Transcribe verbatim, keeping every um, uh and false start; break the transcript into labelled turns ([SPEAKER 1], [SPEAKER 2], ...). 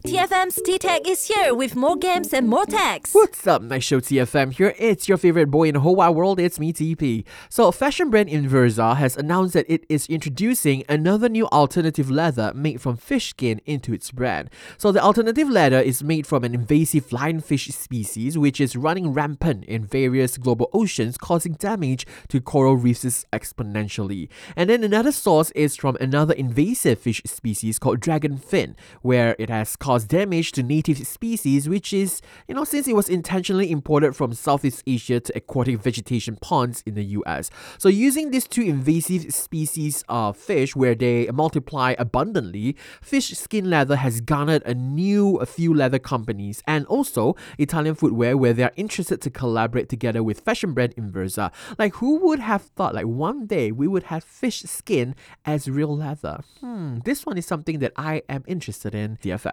[SPEAKER 1] T F M's T-Tech is here with more games and more techs.
[SPEAKER 2] What's up, Night Show T F M here. It's your favorite boy in the whole wide world. It's me, T P. So, fashion brand Inversa has announced that it is introducing another new alternative leather made from fish skin into its brand. So, the alternative leather is made from an invasive lionfish species which is running rampant in various global oceans, causing damage to coral reefs exponentially. And then another source is from another invasive fish species called dragonfin, where it has caused damage to native species, which is, you know, since it was intentionally imported from Southeast Asia to aquatic vegetation ponds in the U S. So using these two invasive species of fish where they multiply abundantly, fish skin leather has garnered a new a few leather companies and also Italian footwear where they are interested to collaborate together with fashion brand Inversa. Like, who would have thought like one day we would have fish skin as real leather? Hmm, this one is something that I am interested in. D F M.